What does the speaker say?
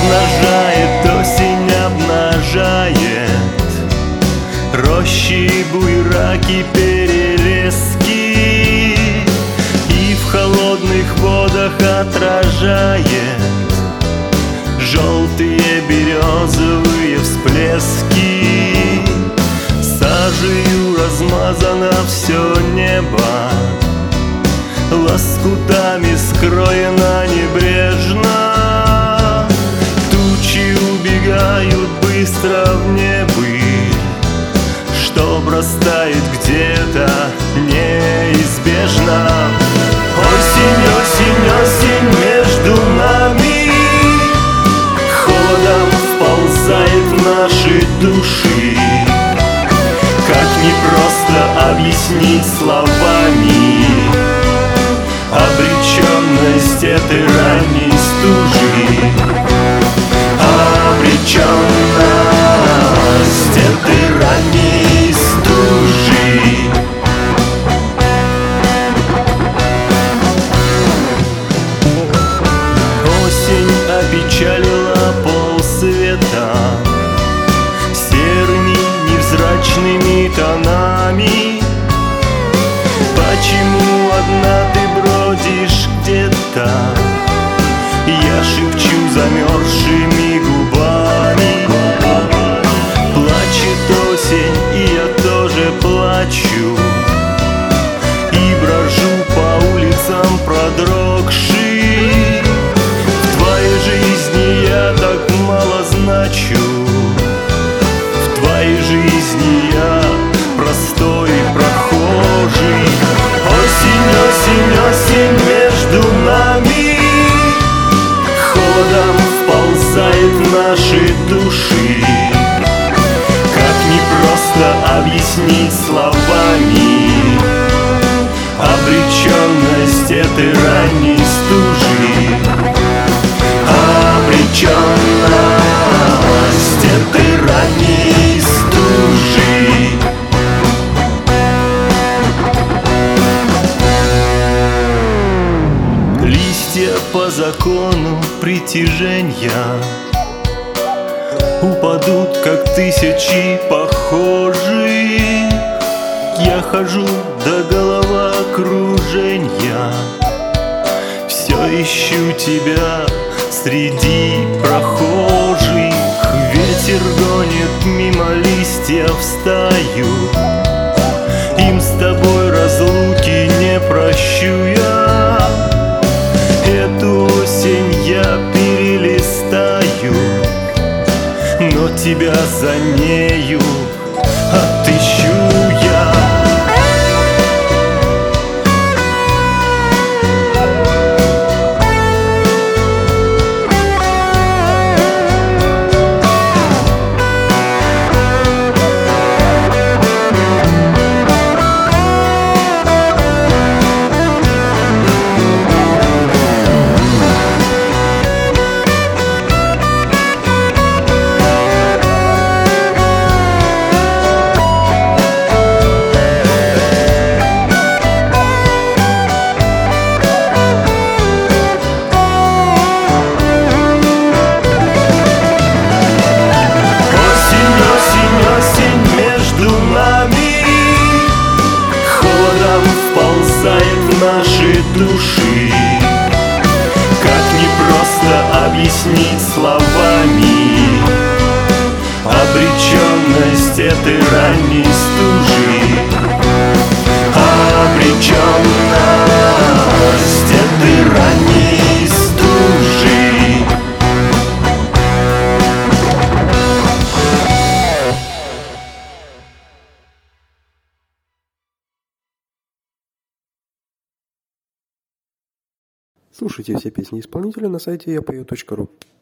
обнажает, осень обнажает рощи, буйраки, перелески, и в холодных водах отражает желтые березовые всплески. Сажею размазано все небо, лоскутами скроено небрежно. Тучи убегают быстро в небы, чтоб растает где-то неизбежно. Осень, осень, осень между нами холодом вползает в наши души. Как непросто объяснить словами обреченность этой ранней стужи. Обреченность этой ранней стужи. Осень опечалила полсвета серыми невзрачными тонами. Почему одна ты бродишь где-то? Я шепчу замерзшими губами. Плачет осень, и я тоже плачу, и брожу по улицам продрогший. В твоей жизни я так мало значу, в твоей жизни я простой прохожий. Осень, осень, осень между нами холодом вползает в наши души. Как непросто объяснить словами обреченность этой ранней стужи. Обреченность этой ранней стужи. Листья по закону притяжения упадут, как тысячи похожих. Я хожу до головокружения, все ищу тебя среди прохожих. Ветер гонит мимо листьев стаю, им с тобой разлуки не прощу я. Эту осень я перелистаю, но тебя за нею отыщу я. Наши души, как непросто объяснить словами обреченность этой ранней стужи. Обреченность этой ранней стужи. Слушайте все песни исполнителя на сайте yapою.ru.